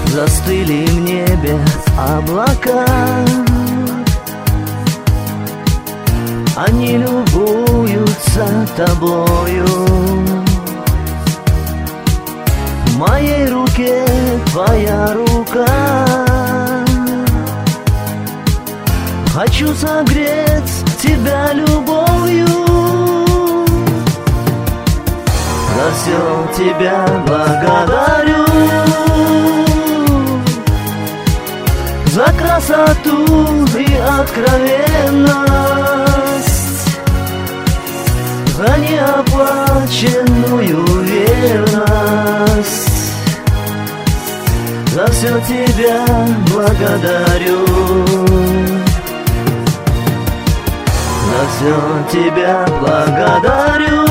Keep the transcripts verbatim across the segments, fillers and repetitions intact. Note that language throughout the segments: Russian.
Застыли в небе облака, они любуются тобою. В моей руке твоя рука, хочу согреть тебя любовью. За все тебя благодарю, за красоту и откровенность, за неоплаченную верность. За все тебя благодарю, за все тебя благодарю,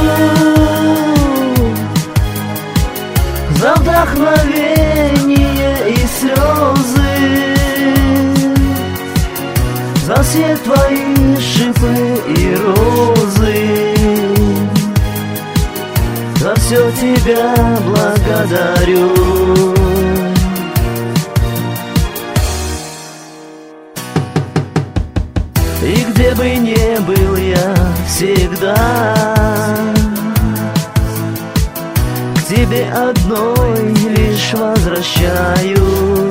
за вдохновение и слезы, за все твои шипы и розы. За все тебя благодарю. И где бы ни был я всегда к тебе одной лишь возвращаюсь.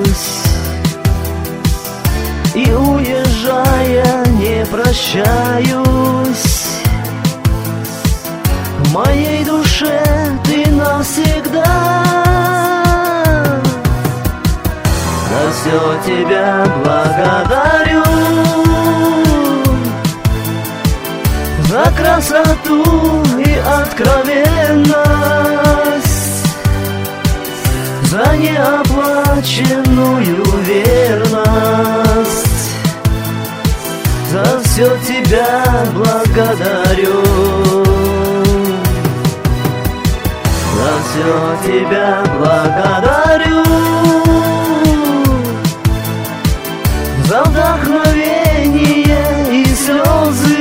И уезжая не прощаюсь. В моей душе ты навсегда. За все тебя благодарю, за красоту и откровенность, за неоплаченную верность. За все тебя благодарю, за все тебя благодарю, за вдохновение и слезы,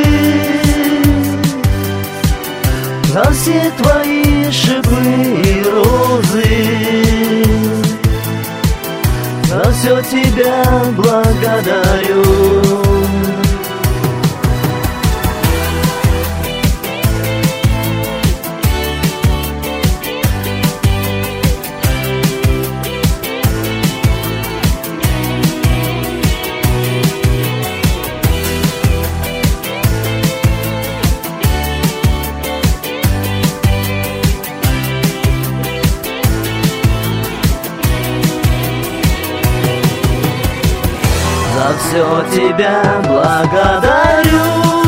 за все твои шипы и розы. За все тебя благодарю. За все тебя благодарю,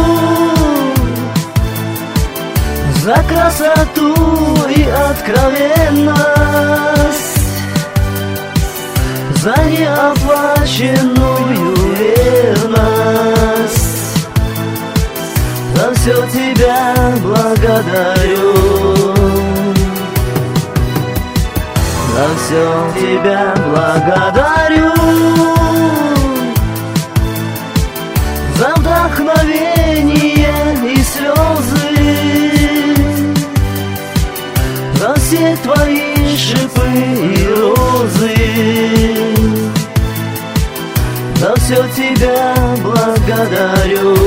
за красоту и откровенность, за неоплаченную верность. За все тебя благодарю, за все тебя благодарю, за вдохновение и слезы, за все твои шипы и розы. За все тебя благодарю,